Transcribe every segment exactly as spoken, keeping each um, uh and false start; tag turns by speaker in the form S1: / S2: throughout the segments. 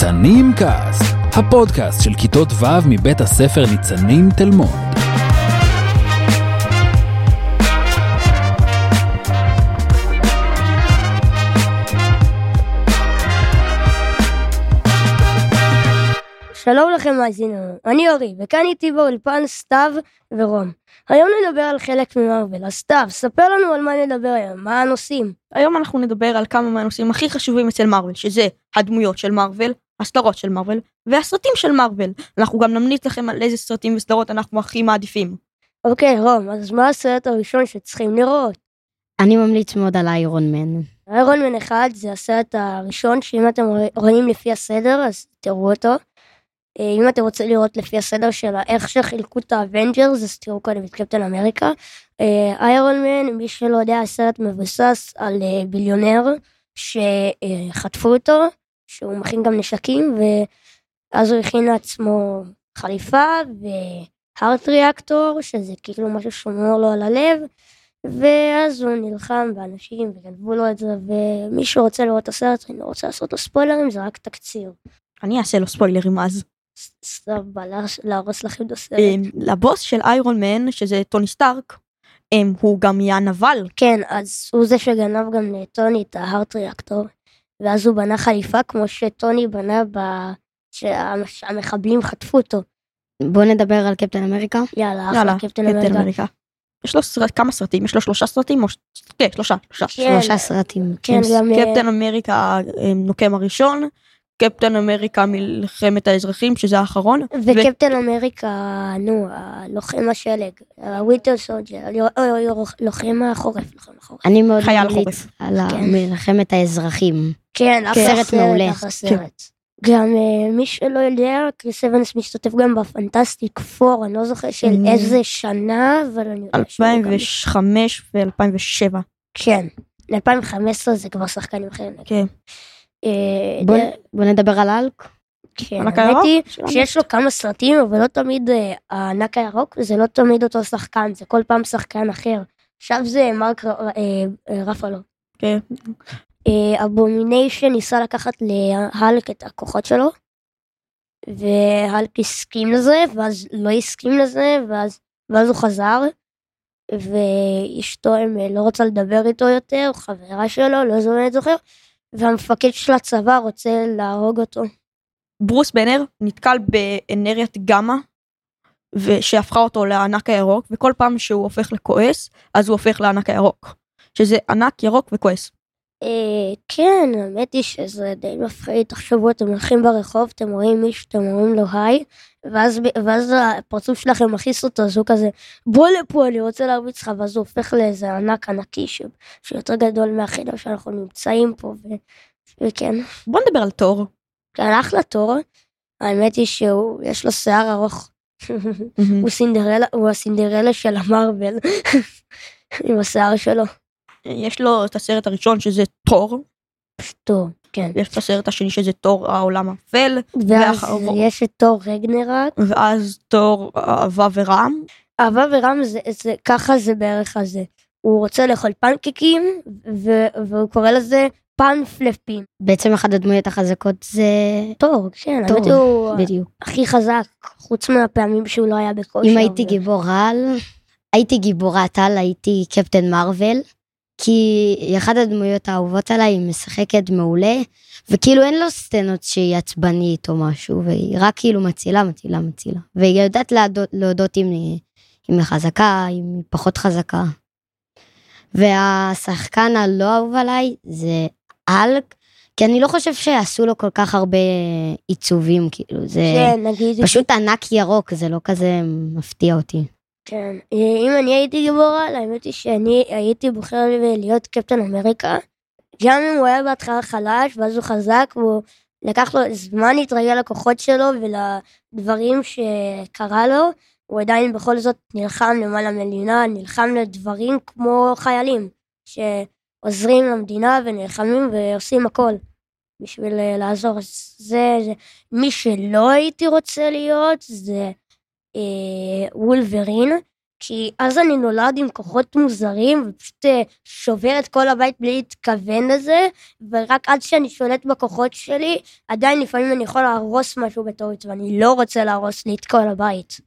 S1: ניצנים קאסט, הפודקאסט של כיתות ו' מבית הספר ניצנים תל מונד.
S2: שלום לכם מאזינים, אני אורי, וכאן איתי באולפן סתיו ורום. היום נדבר על חלק ממרוול, אז סתיו, ספר לנו על מה נדבר היום, מה הנושאים.
S3: היום אנחנו נדבר על כמה מהנושאים הכי חשובים אצל מרוול, שזה הדמויות של מרוול, הסדרות של מרוול, והסרטים של מרוול. אנחנו גם נמליץ לכם על איזה סרטים וסדרות אנחנו הכי מעדיפים.
S2: אוקיי, רום, אז מה הסרט הראשון שצריכים לראות?
S4: אני ממליץ מאוד על איירון מן.
S2: איירון מן אחד זה הסרט הראשון, שאם אתם רואים לפי הסדר, אז תראו אותו. אם אתם רוצים לראות לפי הסדר של איך שחילקו את האבנג'רס, אז תראו קודם את קפטן אמריקה. איירון מן, מי שלא יודע, הסרט מבוסס על ביליונר שחטפו אותו, שהוא מכין גם נשקים, ואז הוא הכין לעצמו חליפה והארט ריאקטור, שזה כאילו משהו שומר לו על הלב, ואז הוא נלחם באנשים וגנבו לו את זה, ומי שרוצה לראות את הסרט, אני לא רוצה לעשות לו ספוילרים, זה רק תקציר.
S3: אני אעשה לו ספוילרים אז.
S2: סבבה, להרוס לכם את הסרט.
S3: לבוס של איירון מן, שזה טוני סטארק, הוא גם יהיה נבל.
S2: כן, אז הוא זה שגנב גם לטוני את ההארט ריאקטור, ואז הוא בנה חליפה כמו שטוני בנה שהמחבלים חטפו אותו.
S4: בוא נדבר על קפטן אמריקה.
S2: יאללה, אחלה, קפטן אמריקה.
S3: יש לו כמה סרטים? יש לו שלושה סרטים? כן, שלושה.
S4: שלושה סרטים.
S3: קפטן אמריקה נוקם הראשון, קפטן אמריקה מלחמת האזרחים, שזה האחרון.
S2: וקפטן אמריקה, נו, לוחם השלג, הווינטר סולג'ר, לוחם החורף.
S4: אני מאוד ממליץ על מלחמת האזרחים.
S2: כן, סרט מעולה. גם מי שלא יודע, קריס אבנס משתתף גם בפנטסטיק פור, אני לא זוכר של איזה שנה, אבל אני יודע
S3: אלפיים וחמש ו-אלפיים ושבע.
S2: כן, ל-אלפיים וחמש עשרה זה כבר שחקנים אחרים.
S3: כן.
S4: בוא נדבר על אלק.
S2: כן, האמת היא שיש לו כמה סרטים, אבל לא תמיד הענק הירוק, זה לא תמיד אותו שחקן, זה כל פעם שחקן אחר. עכשיו זה מרק רפלו.
S3: כן.
S2: אבומיניישן ניסה לקחת להלק את הכוחות שלו, והלק הסכים לזה, ואז לא הסכים לזה, ואז, ואז הוא חזר, ואשתו לא רוצה לדבר איתו יותר, חברה שלו, לא זוכר, זוכר, והמפקד של הצבא רוצה להרוג אותו.
S3: ברוס בנר נתקל באנרגיית גמא, שהפכה אותו לענק הירוק, וכל פעם שהוא הופך לכועס, אז הוא הופך לענק הירוק, שזה ענק ירוק וכועס.
S2: כן, האמת היא שזה די מפחיד, תחשבו, אתם הולכים ברחוב, אתם רואים מישהו, אתם אומרים לו היי, ואז הפרצוף שלכם מכניס אותו, אז הוא כזה, בוא לפה, אני רוצה להרביץ לך, ואז הוא הופך לאיזה ענק ענקי, שיותר גדול מהחדר שאנחנו נמצאים פה, וכן.
S3: בוא נדבר על תור.
S2: כן, אחלה תור, האמת היא שיש לו שיער ארוך, הוא הסינדרלה של המרוול, עם השיער שלו.
S3: יש לו את הסרט הראשון שזה תור.
S2: תור, כן.
S3: יש את הסרט השני שזה תור העולם האפל.
S2: ואז יש את תור רגנרק.
S3: ואז תור אהבה ורם.
S2: אהבה ורם זה, זה, ככה זה בערך הזה. הוא רוצה לאכול פנקקים, והוא קורא לזה פנפלפים.
S4: בעצם אחד הדמויות החזקות זה
S2: תור, כן.
S4: תור,
S2: האמת הוא
S4: בדיוק.
S2: הכי חזק, חוץ מהפעמים שהוא לא היה בכושר.
S4: אם הייתי גיבור על, הייתי גיבורת על, הייתי קפטן מרוול. כי היא אחת הדמויות האהובות עליי, היא משחקת מעולה, וכאילו אין לו סצנות שהיא עצבנית או משהו, והיא רק כאילו מצילה, מצילה, מצילה. והיא יודעת להודות, להודות אם היא, אם היא חזקה, אם היא פחות חזקה. והשחקן הלא אהוב עליי זה אלק, כי אני לא חושב שעשו לו כל כך הרבה עיצובים, כאילו זה פשוט ענק ירוק, זה לא כזה מפתיע אותי.
S2: כן, אם אני הייתי גיבורה, האמת היא שאני הייתי בוחר להיות קפטן אמריקה, גם אם הוא היה בהתחלה חלש, ואז הוא חזק, והוא לקח לו זמן להתרגל לכוחות שלו, ולדברים שקרה לו, הוא עדיין בכל זאת נלחם למען המדינה, נלחם לדברים כמו חיילים, שעוזרים למדינה ונלחמים ועושים הכל, בשביל לעזור. זה, זה, מי שלא הייתי רוצה להיות, זה וולברין, כי אז אני נולד עם כוחות מוזרים, ופשוט שובר את כל הבית בלי להתכוון לזה, ורק עד שאני שולט בכוחות שלי, עדיין לפעמים אני יכול להרוס משהו בטעות, ואני לא רוצה להרוס לי את כל הבית.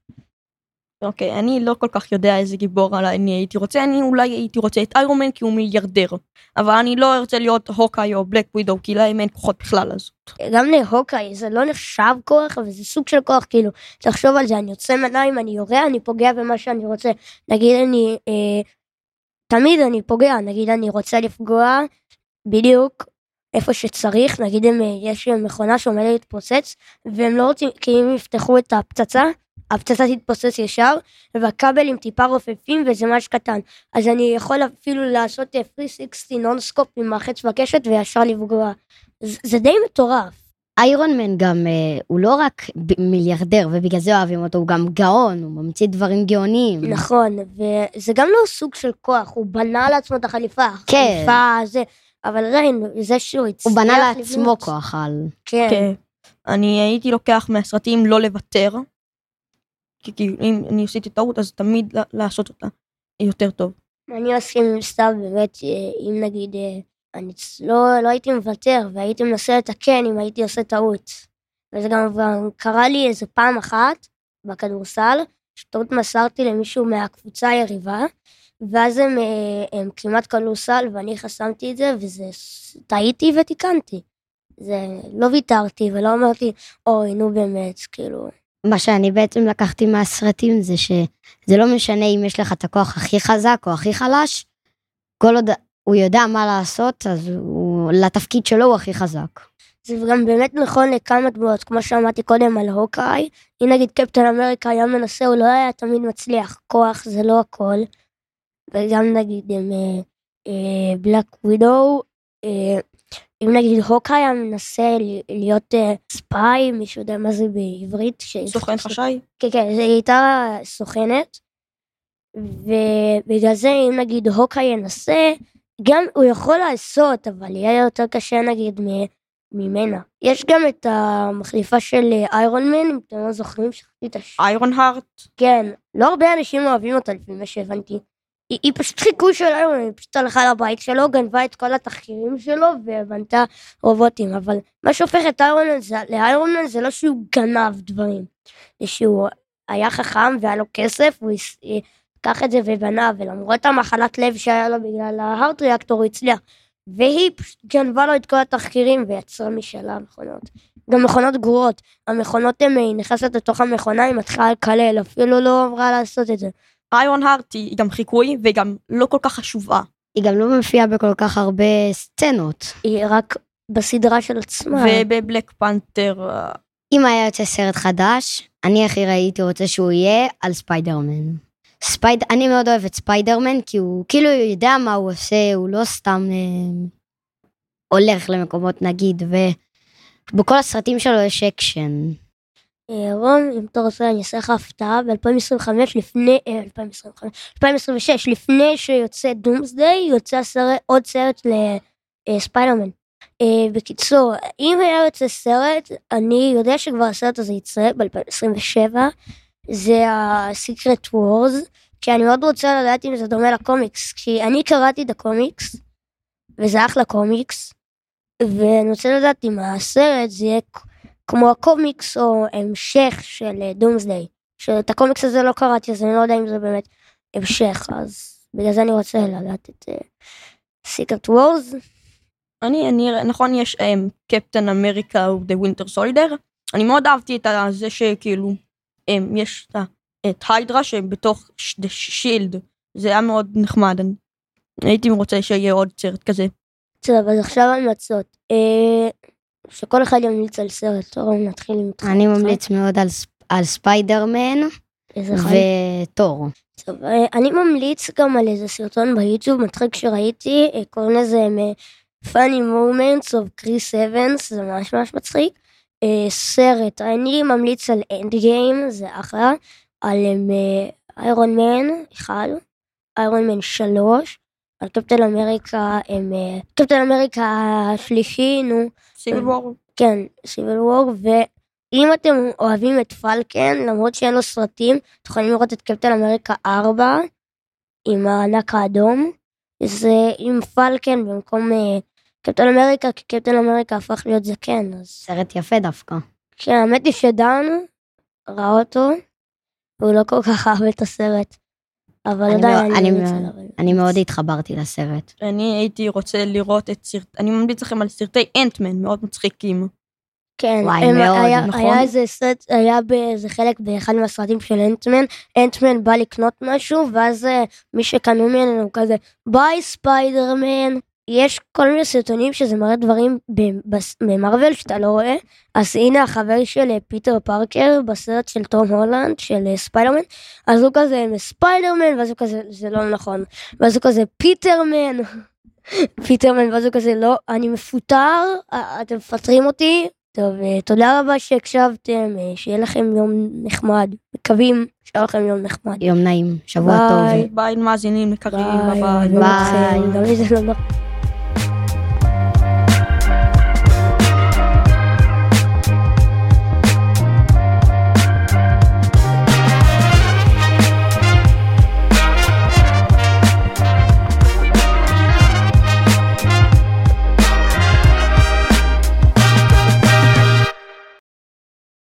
S3: אוקיי, אני לא כל כך יודע איזה גיבור אני הייתי רוצה, אני אולי הייתי רוצה את איירון מן כי הוא מיליארדר, אבל אני לא ארצה להיות הוקאי או בלק ווידו, כי להם אין כוחות בכלל הזאת.
S2: גם להוקאי זה לא נחשב כוח, אבל זה סוג של כוח, כאילו, תחשוב על זה, אני יוצא מניים, אני יורה, אני פוגע במה שאני רוצה, נגיד אני, אה, תמיד אני פוגע, נגיד אני רוצה לפגוע, בדיוק, איפה שצריך, נגיד אם יש מכונה שעומדת להתפוצץ, והם לא רוצים, כי אם יפתחו את הפצצה, הפצצה תתפוצץ ישר, והכבלים טיפה רופפים, וזה ממש קטן. אז אני יכול אפילו לעשות שלוש מאות שישים נונסקופ עם החץ בקשת, וישר לפגוע. זה, זה די מטורף.
S4: איירון מן גם, אה, הוא לא רק מיליארדר, ובגלל זה אוהבים אותו, הוא גם גאון, הוא ממציא דברים גאוניים.
S2: נכון, וזה גם לא סוג של כוח, הוא בנה לעצמו את החליפה.
S4: כן.
S2: החליפה, זה, אבל עדיין, זה שהוא הצליח
S4: הוא בנה לעצמו
S2: לבנות.
S4: כוח על.
S2: כן.
S3: כן. אני הייתי לוקח מהסרטים לא לוותר, כי כי אם אני עשיתי טעות, אז תמיד לעשות אותה יותר טוב.
S2: אני מסכים עם סתיו, באמת, אם נגיד, אני לא, לא הייתי מוותר, והייתי מנסה לתקן אם הייתי עושה טעות. וזה גם קרה לי איזה פעם אחת, בכדורסל, שטעות מסרתי למישהו מהקבוצה היריבה, ואז הם, הם כמעט קלו סל, ואני חסמתי את זה, וזה, טעיתי ותיקנתי. זה, לא ויתרתי, ולא אמרתי, אוי, נו באמת, כאילו...
S4: מה שאני בעצם לקחתי מהסרטים זה שזה לא משנה אם יש לך את הכוח הכי חזק או הכי חלש, כל עוד הוא יודע מה לעשות, אז הוא, לתפקיד שלו הוא הכי חזק.
S2: זה גם באמת נכון לכמה דמויות, כמו שאמרתי קודם על הוקאי, אם נגיד קפטן אמריקה היה מנסה, הוא לא היה תמיד מצליח, כוח זה לא הכל, וגם נגיד עם בלק ווידו, אם נגיד הוקאי היה מנסה להיות ספיי, מישהו יודע מה זה בעברית?
S3: סוכן חשאי?
S2: כן, כן, זה הייתה סוכנת, ובגלל זה אם נגיד הוקאי ינסה, גם הוא יכול לעשות, אבל יהיה יותר קשה נגיד ממנה. יש גם את המחליפה של איירון מן, אם אתם לא זוכרים, שכחתי את השם.
S3: איירון הארט?
S2: כן, לא הרבה אנשים אוהבים אותה לפי מה שהבנתי. היא, היא פשוט חיקוי של איירון מן, היא פשוט הלכה לבית שלו, גנבה את כל התחקירים שלו, ובנתה רובוטים, אבל מה שהופך את איירון מן, לאיירון מן זה לא שהוא גנב דברים, זה שהוא היה חכם והיה לו כסף, הוא לקח את זה ובנה, ולמרות המחלת לב שהיה לו בגלל ההארט ריאקטור, הוא הצליח, והיא פשוט גנבה לו את כל התחקירים, ויצרה משלה מכונות. גם מכונות גרועות, המכונות הן נכנסת לתוך המכונה, היא מתחילה לקלל, אפילו לא עברה לעשות את זה.
S3: איירון הארט היא גם חיקוי, וגם לא כל כך חשובה.
S4: היא גם לא מופיעה בכל כך הרבה סצנות.
S2: היא רק בסדרה של עצמה.
S3: ובבלק פנתר...
S4: אם היה יוצא סרט חדש, אני הכי הייתי רוצה שהוא יהיה על ספיידרמן. ספייד... אני מאוד אוהב את ספיידרמן, כי הוא כאילו יודע מה הוא עושה, הוא לא סתם אה, הולך למקומות נגיד, ובכל הסרטים שלו יש אקשן.
S2: רון, אם אתה רוצה, אני אעשה לך הפתעה, ב-אלפיים עשרים וחמש, לפני, אלפיים עשרים וחמש, אלפיים עשרים ושש, לפני שיוצא דומסדיי, יוצא סרט, עוד סרט לספיידרמן. בקיצור, אם היה יוצא סרט, אני יודע שכבר הסרט הזה יצא ב-אלפיים עשרים ושבע, זה ה-Secret Wars, כי אני מאוד רוצה לדעת אם זה דומה לקומיקס, כי אני קראתי את הקומיקס, וזה אחלה קומיקס, ואני רוצה לדעת אם הסרט זה יהיה כמו הקומיקס או המשך של דומסדיי, שאת הקומיקס הזה לא קראתי, אז אני לא יודע אם זה באמת המשך, אז בגלל זה אני רוצה לדעת את Secret Wars.
S3: אני, אני, נכון, יש קפטן אמריקה ו-The Winter Soldier, אני מאוד אהבתי את זה שכאילו, יש את היידרה שבתוך The Shield, זה היה מאוד נחמד, הייתי רוצה שיהיה עוד סרט כזה.
S4: טוב, אז עכשיו המלצות. שכל אחד ימליץ על סרט, אורן, נתחיל עם אותך. אני ממליץ מאוד על ספיידרמן וטור.
S2: טוב, אני ממליץ גם על איזה סרטון ביוטיוב, מצחיק שראיתי, קוראים לזה Funny Moments of Chris Evans, זה ממש ממש מצחיק. סרט, אני ממליץ על אנד גיים, זה אחלה, על איירון מן, אחד, איירון מן שלוש, על קפטן אמריקה, הם, קפטן אמריקה השלישי, נו.
S3: סיביל וור.
S2: כן, סיביל וור, אם אתם אוהבים את פלקן, למרות שאין לו סרטים, אתם יכולים לראות את קפטן אמריקה ארבע, עם הענק האדום, זה עם פלקן במקום קפטן אמריקה, כי קפטן אמריקה הפך להיות זקן. אז...
S4: סרט יפה דווקא.
S2: כן, האמת היא שדן ראה אותו, והוא לא כל כך אהב את הסרט. אבל עדיין
S4: אני, אני, אני מאוד התחברתי לסרט.
S3: אני הייתי רוצה לראות את סרט, אני ממליץ לכם על סרטי אנטמן, מאוד מצחיקים.
S2: כן,
S4: וואי,
S2: הם,
S4: מאוד,
S2: היה,
S3: נכון?
S2: היה איזה סרט, היה באיזה חלק באחד מהסרטים של אנטמן, אנטמן בא לקנות משהו, ואז מי שקנו ממנו הוא כזה, ביי ספיידרמן. יש כל מיני סרטונים שזה מראה דברים במרוול שאתה לא רואה, אז הנה החבר של פיטר פארקר בסרט של תום הולנד, של ספיידרמן, אז הוא כזה ספיידרמן, ואז הוא כזה, זה לא נכון, ואז הוא כזה פיטרמן, פיטרמן, ואז הוא כזה, לא, אני מפוטר, אתם מפטרים אותי, טוב, תודה רבה שהקשבתם, שיהיה לכם יום נחמד, מקווים שיהיה לכם יום נחמד.
S4: יום נעים, שבוע טוב.
S3: ביי, מאזינים יקרים, ביי.
S4: ביי.
S2: ביי.